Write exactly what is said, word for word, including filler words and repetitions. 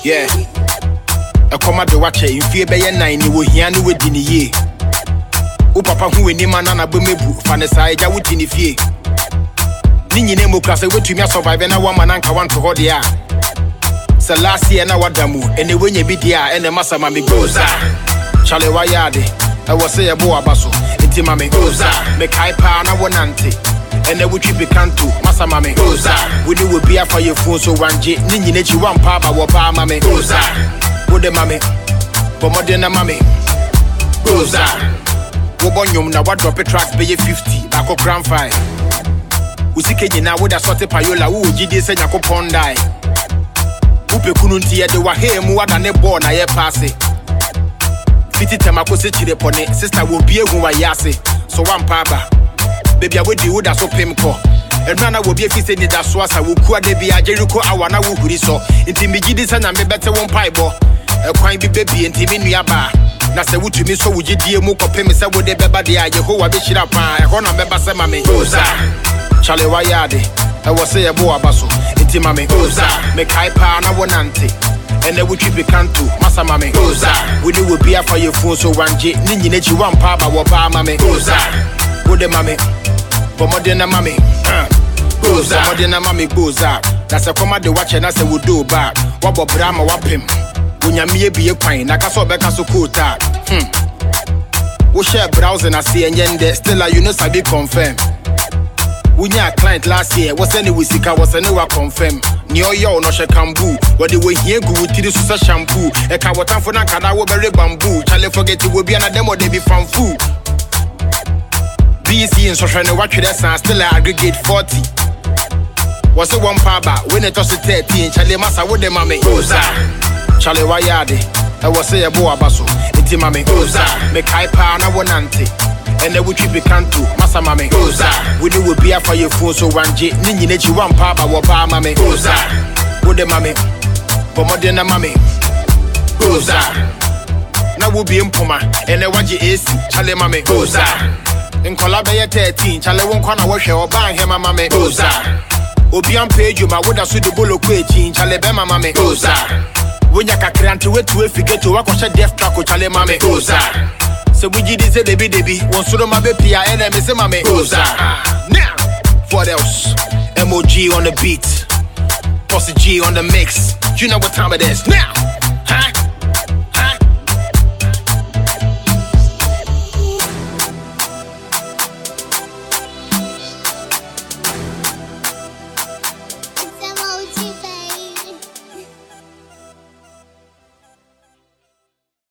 Yeah. A commando watcher in fear by a nine, you will hear no with dinny ye. O papa who in Manana Bumebu, Fanessa, Jawutin if ye. Nini Nemo class, I went to me survive and a woman anchor one to hold the air. So last year, now what damu, and the winny bidia and the massa mammy goes. Charlie Wayade, I was say a boa basso, intimame goes. Make high pound, I want auntie. And then we keep it can't do, Massa Mammy goes. We do will be a for your phone so one J, Nini Nechi one papa, what pa mammy goes. Good the mammy, but more than a mammy goes. Wobonyum na what drop a tracks pay fifty, back up grand five. Usike na would a sort of payola, who G D send a coupon die. Upe kununti de wahe more than a born I pass it. Fiti Tamako City de pone, sister will be a wayase, so one papa. Baby, I would do that so pimco. And Rana will be a feast in the Swasa, who could be a Jericho, I want to who so. Intimidity and I better one pipe. A quine be baby and Timmy Aba. That's the wood to me, so would you dear Moko Pemis? I would the baby, I Jehovah Bishop. I want to remember some mammy. Charlie Wayade, I was say a boa basso. Intimame goza, make high pound, I want auntie. And then we keep it can't do, Massa Mammy goza. We do will be a for your phone so one J, Nini Nechi one papa, what pa mammy goza. Good the mammy. But more than a mammy, goes out, more than a mammy goes out. That's a command watch and I say we do back. What about Brahma wap him? When you may be a pine, I can so back as a cool tag. Hmm. We share browsing, I see and yende, still a you know, I be confirmed. When your client last year was any Wisika was a new confirm. Neo yo no shakambu, what the way here go with this shampoo. A kawatan for Nakada will be bamboo. Charlie forget it will be an demo, they be from food. B C and social watch that sound still aggregate forty. Was it one papa when it was thirteen? Charlie Massa with the mammy goza. Charlie Wayade, I was say a boa basso. It's mammy goza. Make high pound, I want auntie. And then we keep it can't do, Massa mammy goza. We do will be a for your phone so one J, Nini Nechi one papa, what pa mammy goza. With the mammy, but more than a mammy goza. Now we'll be in Puma, and then watch A C, Charlie mammy goza. In Colabaya thirteen, Charlie won't corner wash or bang him, my mammy goza. Obian page you, my wood as with the bullock quitting, Charlie Bema mammy goza. When you can't to wait to if you get to work on a death truck, Charlie mammy goza. So we did say, baby, baby, one sort of my baby, I and I say, mammy goza. Now, what else? M O G on the beat, Posse G on the mix. You know what time it is now, huh?